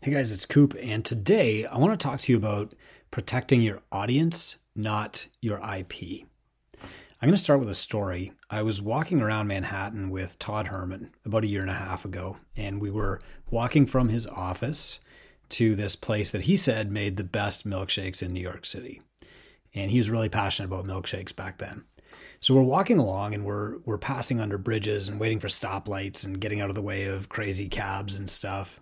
Hey guys, it's Coop, and today I want to talk to you about protecting your audience, not your IP. I'm going to start with a story. I was walking around Manhattan with Todd Herman about a year and a half ago, and we were walking from his office to this place that he said made the best milkshakes in New York City. And he was really passionate about milkshakes back then. So we're walking along and we're passing under bridges and waiting for stoplights and getting out of the way of crazy cabs and stuff.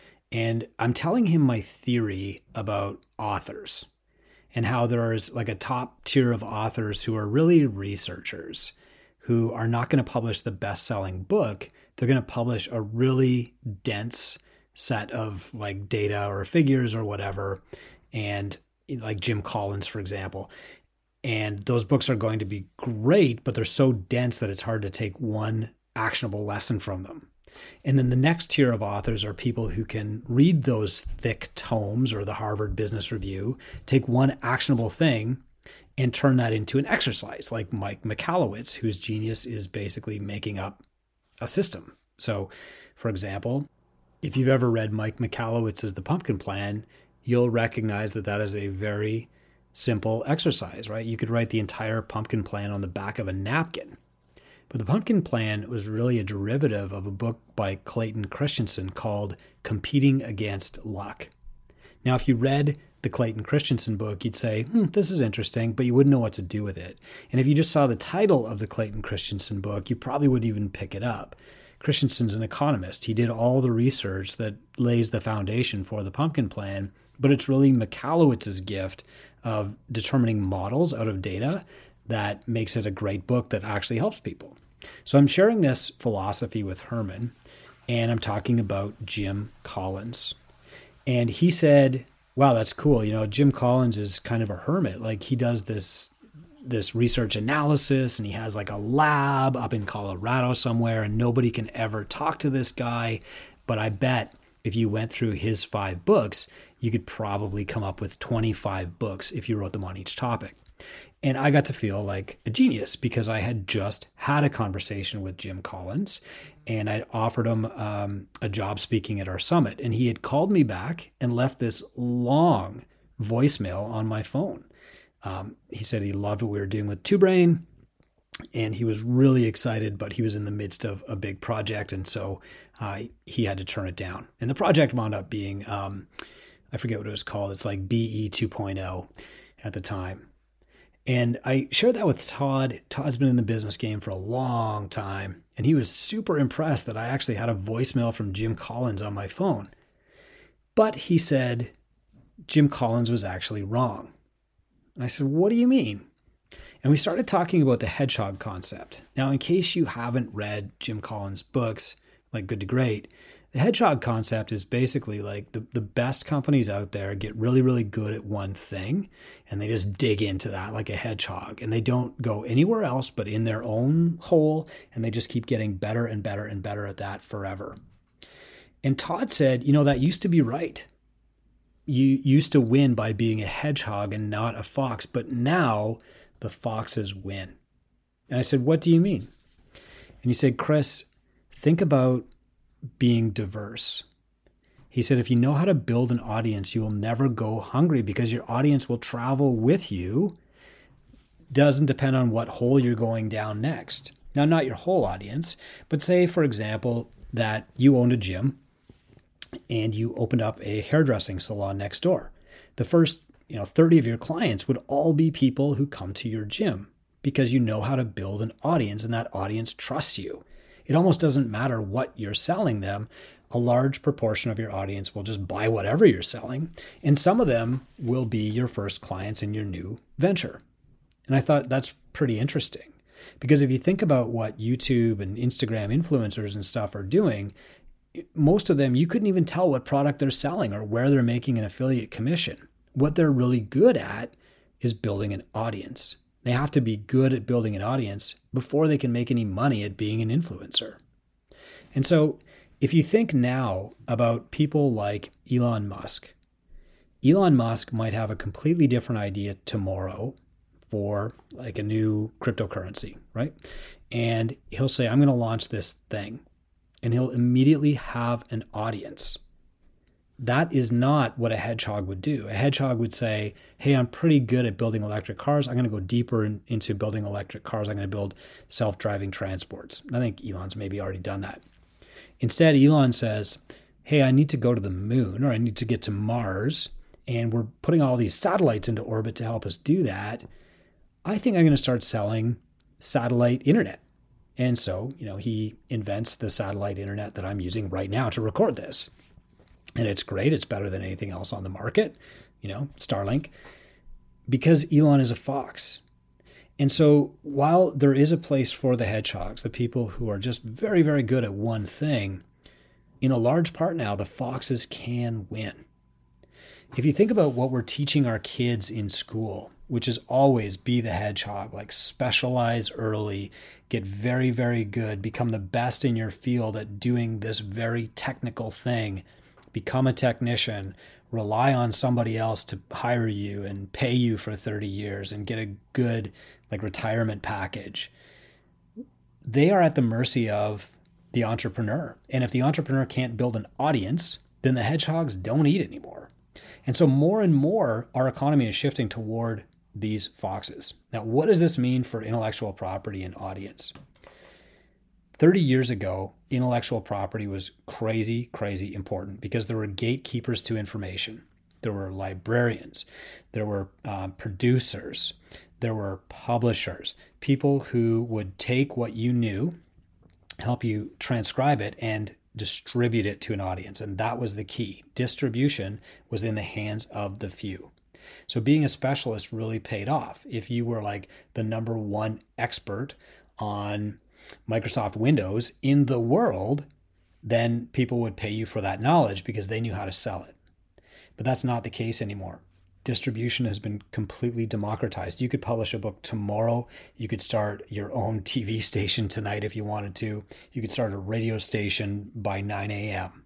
And I'm telling him my theory about authors and how there's like a top tier of authors who are really researchers who are not going to publish the best-selling book. They're going to publish a really dense set of like data or figures or whatever. And like Jim Collins, for example. And those books are going to be great, but they're so dense that it's hard to take one actionable lesson from them. And then the next tier of authors are people who can read those thick tomes or the Harvard Business Review, take one actionable thing and turn that into an exercise, like Mike Michalowicz, whose genius is basically making up a system. So, for example, if you've ever read Mike Michalowicz's The Pumpkin Plan, you'll recognize that that is a very simple exercise, right? You could write the entire pumpkin plan on the back of a napkin. But the Pumpkin Plan was really a derivative of a book by Clayton Christensen called Competing Against Luck. Now, if you read the Clayton Christensen book, you'd say, this is interesting, but you wouldn't know what to do with it. And if you just saw the title of the Clayton Christensen book, you probably wouldn't even pick it up. Christensen's an economist. He did all the research that lays the foundation for the Pumpkin Plan, but it's really Michalowicz's gift of determining models out of data that makes it a great book that actually helps people. So I'm sharing this philosophy with Herman, and I'm talking about Jim Collins. And he said, wow, that's cool. You know, Jim Collins is kind of a hermit. Like he does this research analysis, and he has like a lab up in Colorado somewhere, and nobody can ever talk to this guy. But I bet if you went through his 5 books, you could probably come up with 25 books if you wrote them on each topic. And I got to feel like a genius because I had just had a conversation with Jim Collins, and I'd offered him a job speaking at our summit. And he had called me back and left this long voicemail on my phone. He said he loved what we were doing with Two Brain, and he was really excited, but he was in the midst of a big project. And so he had to turn it down. And the project wound up being, I forget what it was called. It's like BE 2.0 at the time. And I shared that with Todd. Todd's been in the business game for a long time, and he was super impressed that I actually had a voicemail from Jim Collins on my phone. But he said Jim Collins was actually wrong. And I said, what do you mean? And we started talking about the hedgehog concept. Now, in case you haven't read Jim Collins' books, like Good to Great, the hedgehog concept is basically like the best companies out there get really, really good at one thing, and they just dig into that like a hedgehog, and they don't go anywhere else but in their own hole, and they just keep getting better and better and better at that forever. And Todd said, that used to be right. You used to win by being a hedgehog and not a fox, but now the foxes win. And I said, what do you mean? And he said, Chris, think about being diverse. He said, if you know how to build an audience, you will never go hungry because your audience will travel with you. Doesn't depend on what hole you're going down next. Now, not your whole audience, but say, for example, that you owned a gym and you opened up a hairdressing salon next door. The first 30 of your clients would all be people who come to your gym because you know how to build an audience, and that audience trusts you. It almost doesn't matter what you're selling them. A large proportion of your audience will just buy whatever you're selling, and some of them will be your first clients in your new venture. And I thought that's pretty interesting because if you think about what YouTube and Instagram influencers and stuff are doing, most of them, you couldn't even tell what product they're selling or where they're making an affiliate commission. What they're really good at is building an audience. They have to be good at building an audience before they can make any money at being an influencer. And so if you think now about people like Elon Musk might have a completely different idea tomorrow for like a new cryptocurrency, right? And he'll say, I'm going to launch this thing. And he'll immediately have an audience. that is not what a hedgehog would do. A hedgehog would say, hey, I'm pretty good at building electric cars. I'm going to go deeper into building electric cars. I'm going to build self-driving transports. I think Elon's maybe already done that. Instead, Elon says, hey, I need to go to the moon, or I need to get to Mars, and we're putting all these satellites into orbit to help us do that. I think I'm going to start selling satellite internet. And so, he invents the satellite internet that I'm using right now to record this. And it's great. It's better than anything else on the market, Starlink, because Elon is a fox. And so while there is a place for the hedgehogs, the people who are just very, very good at one thing, in a large part now, the foxes can win. If you think about what we're teaching our kids in school, which is always be the hedgehog, like specialize early, get very, very good, become the best in your field at doing this very technical thing, become a technician, rely on somebody else to hire you and pay you for 30 years and get a good retirement package. They are at the mercy of the entrepreneur. And if the entrepreneur can't build an audience, then the hedgehogs don't eat anymore. And so more and more, our economy is shifting toward these foxes. Now, what does this mean for intellectual property and audience? 30 years ago, intellectual property was crazy, crazy important because there were gatekeepers to information. There were librarians, there were producers, there were publishers, people who would take what you knew, help you transcribe it, and distribute it to an audience. And that was the key. Distribution was in the hands of the few. So being a specialist really paid off. If you were like the number one expert on Microsoft Windows in the world, then people would pay you for that knowledge because they knew how to sell it. But that's not the case anymore. Distribution has been completely democratized. You could publish a book tomorrow. You could start your own TV station tonight if you wanted to. You could start a radio station by 9 a.m.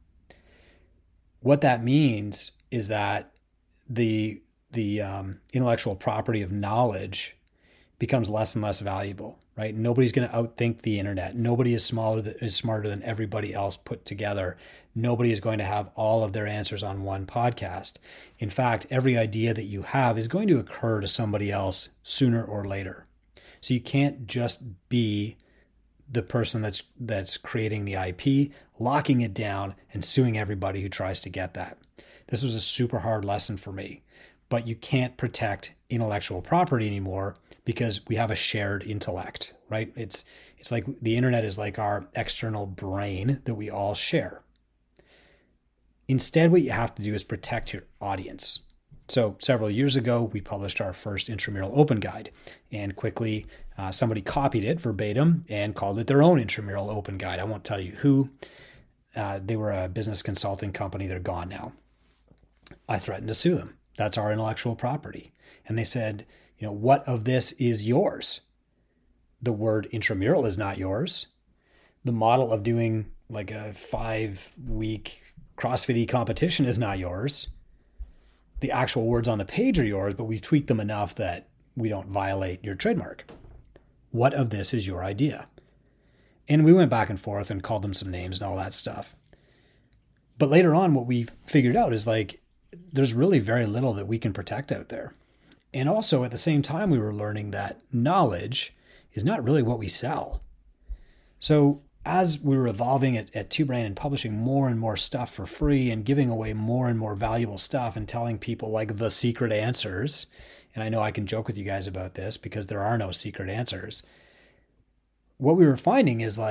What that means is that the intellectual property of knowledge becomes less and less valuable, right? Nobody's going to outthink the internet. Nobody is smarter than everybody else put together. Nobody is going to have all of their answers on one podcast. In fact, every idea that you have is going to occur to somebody else sooner or later. So you can't just be the person that's creating the IP, locking it down, and suing everybody who tries to get that. This was a super hard lesson for me. But you can't protect intellectual property anymore because we have a shared intellect, right? It's like the internet is like our external brain that we all share. Instead, what you have to do is protect your audience. So several years ago, we published our first intramural open guide, and quickly somebody copied it verbatim and called it their own intramural open guide. I won't tell you who. They were a business consulting company. They're gone now. I threatened to sue them. That's our intellectual property. And they said, what of this is yours? The word intramural is not yours. The model of doing like a 5-week CrossFit competition is not yours. The actual words on the page are yours, but we've tweaked them enough that we don't violate your trademark. What of this is your idea? And we went back and forth and called them some names and all that stuff. But later on, what we figured out is there's really very little that we can protect out there. And also at the same time, we were learning that knowledge is not really what we sell. So as we were evolving at Two Brain and publishing more and more stuff for free and giving away more and more valuable stuff and telling people like the secret answers, and I know I can joke with you guys about this because there are no secret answers. What we were finding is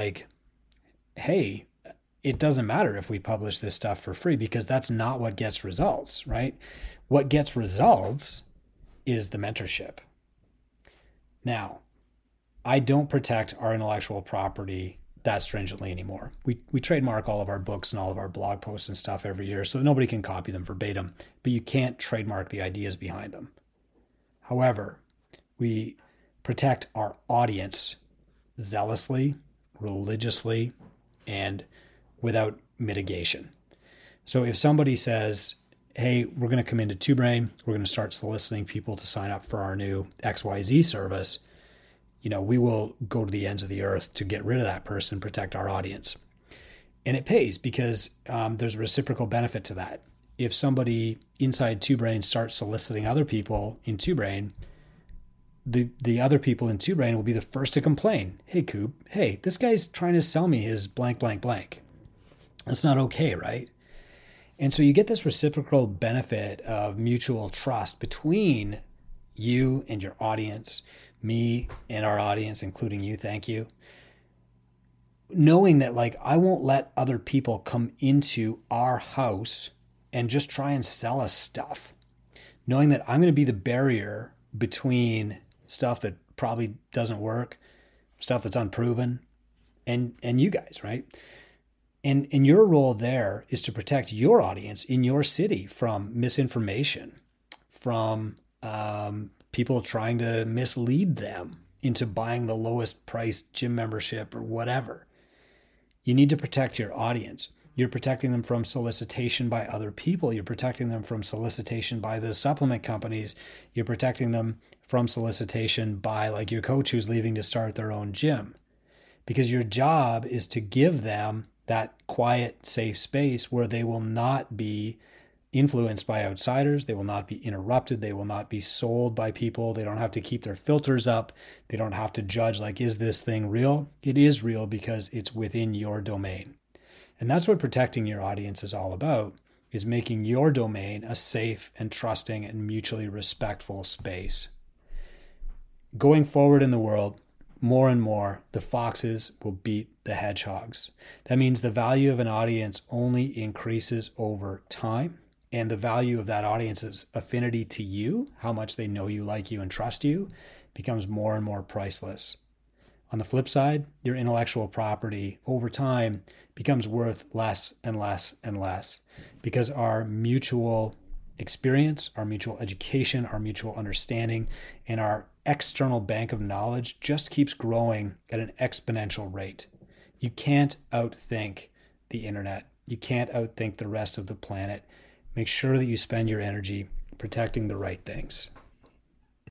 hey, it doesn't matter if we publish this stuff for free because that's not what gets results, right? What gets results is the mentorship. Now, I don't protect our intellectual property that stringently anymore. We trademark all of our books and all of our blog posts and stuff every year so nobody can copy them verbatim, but you can't trademark the ideas behind them. However, we protect our audience zealously, religiously, and without mitigation. So if somebody says, hey, we're going to come into Two Brain, we're going to start soliciting people to sign up for our new XYZ service, we will go to the ends of the earth to get rid of that person and protect our audience. And it pays because there's a reciprocal benefit to that. if somebody inside Two Brain starts soliciting other people in Two Brain, the other people in Two Brain will be the first to complain. Hey, Coop, hey, this guy's trying to sell me his blank, blank, blank. That's not okay, right? And so you get this reciprocal benefit of mutual trust between you and your audience, me and our audience, including you, thank you. Knowing that, like, I won't let other people come into our house and just try and sell us stuff. Knowing that I'm going to be the barrier between stuff that probably doesn't work, stuff that's unproven, and you guys, right? And your role there is to protect your audience in your city from misinformation, from people trying to mislead them into buying the lowest priced gym membership or whatever. You need to protect your audience. You're protecting them from solicitation by other people. You're protecting them from solicitation by the supplement companies. You're protecting them from solicitation by, like, your coach who's leaving to start their own gym. Because your job is to give them that quiet, safe space where they will not be influenced by outsiders. They will not be interrupted. They will not be sold by people. They don't have to keep their filters up. They don't have to judge, like, is this thing real? It is real because it's within your domain. And that's what protecting your audience is all about, is making your domain a safe and trusting and mutually respectful space. Going forward in the world, more and more, the foxes will beat the hedgehogs. That means the value of an audience only increases over time, and the value of that audience's affinity to you, how much they know you, like you, and trust you, becomes more and more priceless. On the flip side, your intellectual property over time becomes worth less and less and less, because our mutual experience, our mutual education, our mutual understanding, and our external bank of knowledge just keeps growing at an exponential rate. You can't outthink the internet. You can't outthink the rest of the planet. Make sure that you spend your energy protecting the right things.